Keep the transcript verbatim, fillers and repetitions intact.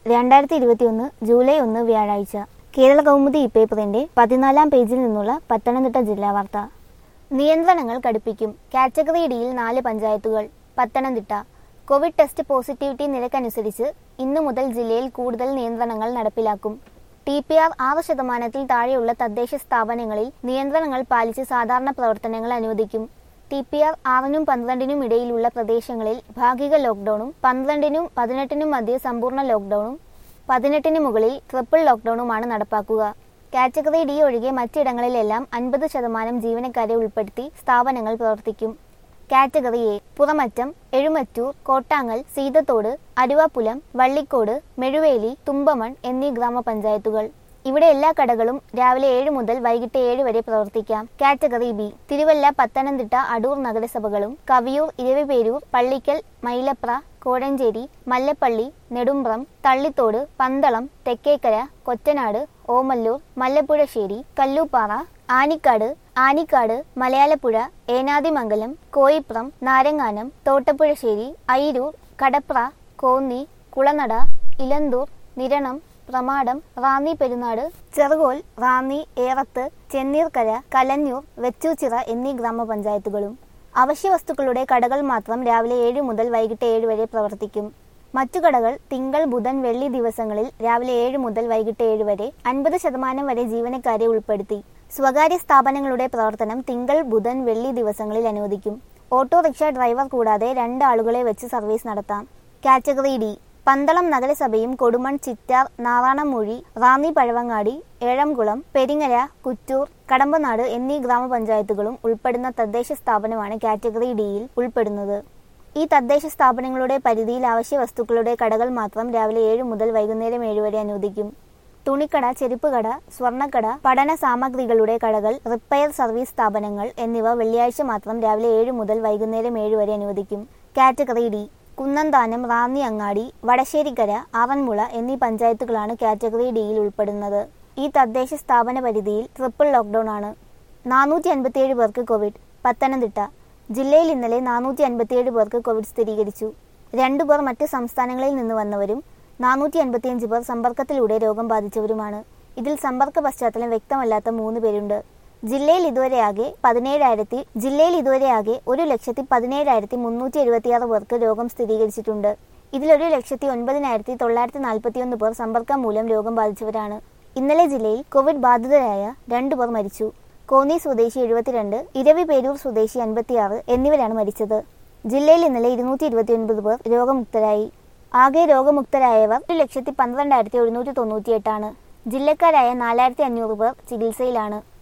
രണ്ടായിരത്തി ഇരുപത്തിയൊന്ന് ജൂലൈ ഒന്ന് വ്യാഴാഴ്ച. കേരള കൗമുദി ഇപ്പേപ്പറിന്റെ പതിനാലാം പേജിൽ നിന്നുള്ള പത്തനംതിട്ട ജില്ലാ വാർത്ത. നിയന്ത്രണങ്ങൾ കടുപ്പിക്കും. കാറ്റഗറി ഡിയിൽ നാല് പഞ്ചായത്തുകൾ. പത്തനംതിട്ട. കോവിഡ് ടെസ്റ്റ് പോസിറ്റിവിറ്റി നിരക്കനുസരിച്ച് ഇന്നു മുതൽ ജില്ലയിൽ കൂടുതൽ നിയന്ത്രണങ്ങൾ നടപ്പിലാക്കും. ടി പി ആർ ആറ് ശതമാനത്തിൽ താഴെയുള്ള തദ്ദേശ സ്ഥാപനങ്ങളിൽ നിയന്ത്രണങ്ങൾ പാലിച്ച് സാധാരണ പ്രവർത്തനങ്ങൾ അനുവദിക്കും. ടി പി ആർ ആറിനും പന്ത്രണ്ടിനും ഇടയിലുള്ള പ്രദേശങ്ങളിൽ ഭാഗിക ലോക്ക്ഡൌണും പന്ത്രണ്ടിനും പതിനെട്ടിനും മധ്യേ സമ്പൂർണ്ണ ലോക്ക്ഡൌണും പതിനെട്ടിന് മുകളിൽ ട്രിപ്പിൾ ലോക്ക്ഡൌണുമാണ് നടപ്പാക്കുക. കാറ്റഗറി ഡി ഒഴികെ മറ്റിടങ്ങളിലെല്ലാം അൻപത് ശതമാനം ജീവനക്കാരെ ഉൾപ്പെടുത്തി സ്ഥാപനങ്ങൾ പ്രവർത്തിക്കും. കാറ്റഗറി എ പുറമറ്റം, എഴുമറ്റൂർ, കോട്ടാങ്ങൽ, സീതത്തോട്, അരുവാപ്പുലം, വള്ളിക്കോട്, മെഴുവേലി, തുമ്പമൺ എന്നീ ഗ്രാമപഞ്ചായത്തുകൾ. ഇവിടെ എല്ലാ കടകളും രാവിലെ ഏഴ് മുതൽ വൈകിട്ട് ഏഴ് വരെ പ്രവർത്തിക്കാം. കാറ്റഗറി ബി തിരുവല്ല, പത്തനംതിട്ട, അടൂർ നഗരസഭകളും കവിയൂർ, ഇരവിപേരൂർ, പള്ളിക്കൽ, മൈലപ്ര, കോഴഞ്ചേരി, മല്ലപ്പള്ളി, നെടുമ്പ്രം, തള്ളിത്തോട്, പന്തളം, തെക്കേക്കര, കൊറ്റനാട്, ഓമല്ലൂർ, മല്ലപ്പുഴശ്ശേരി, കല്ലൂപ്പാറ, ആനിക്കാട്, ആനിക്കാട്, മലയാലപ്പുഴ, ഏനാദിമംഗലം, കോയിപ്രം, നാരങ്ങാനം, തോട്ടപ്പുഴശ്ശേരി, അയിരൂർ, കടപ്ര, കോന്നി, കുളനട, ഇലന്തൂർ, നിരണം, പ്രമാടം, റാന്നി പെരുന്നാട്, ചെറുകോൽ, റാന്നി, ഏറത്ത്, ചെന്നീർക്കര, കലഞ്ഞൂർ, വെച്ചൂച്ചിറ എന്നീ ഗ്രാമപഞ്ചായത്തുകളും. അവശ്യവസ്തുക്കളുടെ കടകൾ മാത്രം രാവിലെ ഏഴ് മുതൽ വൈകിട്ട് ഏഴ് വരെ പ്രവർത്തിക്കും. മറ്റു കടകൾ തിങ്കൾ, ബുധൻ, വെള്ളി ദിവസങ്ങളിൽ രാവിലെ ഏഴ് മുതൽ വൈകിട്ട് ഏഴ് വരെ അൻപത് ശതമാനം വരെ ജീവനക്കാരെ ഉൾപ്പെടുത്തി. സ്വകാര്യ സ്ഥാപനങ്ങളുടെ പ്രവർത്തനം തിങ്കൾ, ബുധൻ, വെള്ളി ദിവസങ്ങളിൽ അനുവദിക്കും. ഓട്ടോറിക്ഷ ഡ്രൈവർ കൂടാതെ രണ്ട് ആളുകളെ വെച്ച് സർവീസ് നടത്താം. കാറ്റഗറി ഡി പന്തളം നഗരസഭയും കൊടുമൺ, ചിറ്റാർ, നാറാണമൂഴി, റാന്നി പഴവങ്ങാടി, ഏഴംകുളം, പെരിങ്ങര, കുറ്റൂർ, കടമ്പനാട് എന്നീ ഗ്രാമപഞ്ചായത്തുകളും ഉൾപ്പെടുന്ന തദ്ദേശ സ്ഥാപനമാണ് കാറ്റഗറി ഡിയിൽ ഉൾപ്പെടുന്നത്. ഈ തദ്ദേശ സ്ഥാപനങ്ങളുടെ പരിധിയിൽ അവശ്യ വസ്തുക്കളുടെ കടകൾ മാത്രം രാവിലെ ഏഴ് മുതൽ വൈകുന്നേരം ഏഴ് വരെ അനുവദിക്കും. തുണിക്കട, ചെരുപ്പുകട, സ്വർണ്ണക്കട, പഠന സാമഗ്രികളുടെ കടകൾ, റിപ്പയർ സർവീസ് സ്ഥാപനങ്ങൾ എന്നിവ വെള്ളിയാഴ്ച മാത്രം രാവിലെ ഏഴ് മുതൽ വൈകുന്നേരം ഏഴ് വരെ അനുവദിക്കും. കാറ്റഗറി ഡി കുന്നന്താനം, റാന്നി അങ്ങാടി, വടശ്ശേരിക്കര, ആറന്മുള എന്നീ പഞ്ചായത്തുകളാണ് കാറ്റഗറി ഡിയിൽ ഉൾപ്പെടുന്നത്. ഈ തദ്ദേശ സ്ഥാപന പരിധിയിൽ ട്രിപ്പിൾ ലോക്ക്ഡൌൺ ആണ്. നാനൂറ്റി അൻപത്തിയേഴ് പേർക്ക് കോവിഡ്. പത്തനംതിട്ട ജില്ലയിൽ ഇന്നലെ നാനൂറ്റി അൻപത്തിയേഴ് പേർക്ക് കോവിഡ് സ്ഥിരീകരിച്ചു. രണ്ടുപേർ മറ്റ് സംസ്ഥാനങ്ങളിൽ നിന്ന് വന്നവരും നാനൂറ്റി അൻപത്തിയഞ്ച് പേർ സമ്പർക്കത്തിലൂടെ രോഗം ബാധിച്ചവരുമാണ്. ഇതിൽ സമ്പർക്ക പശ്ചാത്തലം വ്യക്തമല്ലാത്ത മൂന്ന് പേരുണ്ട്. ജില്ലയിൽ ഇതുവരെയാകെ പതിനേഴായിരത്തി ജില്ലയിൽ ഇതുവരെയാകെ ഒരു ലക്ഷത്തി പതിനേഴായിരത്തി മുന്നൂറ്റി എഴുപത്തിയാറ് പേർക്ക് രോഗം സ്ഥിരീകരിച്ചിട്ടുണ്ട്. ഇതിൽ ഒരു ലക്ഷത്തി ഒൻപതിനായിരത്തി തൊള്ളായിരത്തി നാൽപ്പത്തിയൊന്ന് പേർ സമ്പർക്കം മൂലം രോഗം ബാധിച്ചവരാണ്. ഇന്നലെ ജില്ലയിൽ കോവിഡ് ബാധിതരായ രണ്ടു പേർ മരിച്ചു. കോന്നി സ്വദേശി എഴുപത്തിരണ്ട്, ഇരവിപേരൂർ സ്വദേശി അൻപത്തിയാറ് എന്നിവരാണ് മരിച്ചത്. ജില്ലയിൽ ഇന്നലെ ഇരുന്നൂറ്റി ഇരുപത്തി ഒൻപത് പേർ രോഗമുക്തരായി. ആകെ രോഗമുക്തരായവർ ഒരു ലക്ഷത്തി പന്ത്രണ്ടായിരത്തി എഴുന്നൂറ്റി തൊണ്ണൂറ്റി എട്ടാണ്. ജില്ലക്കാരായ നാലായിരത്തി അഞ്ഞൂറ് പേർ ചികിത്സയിലാണ്.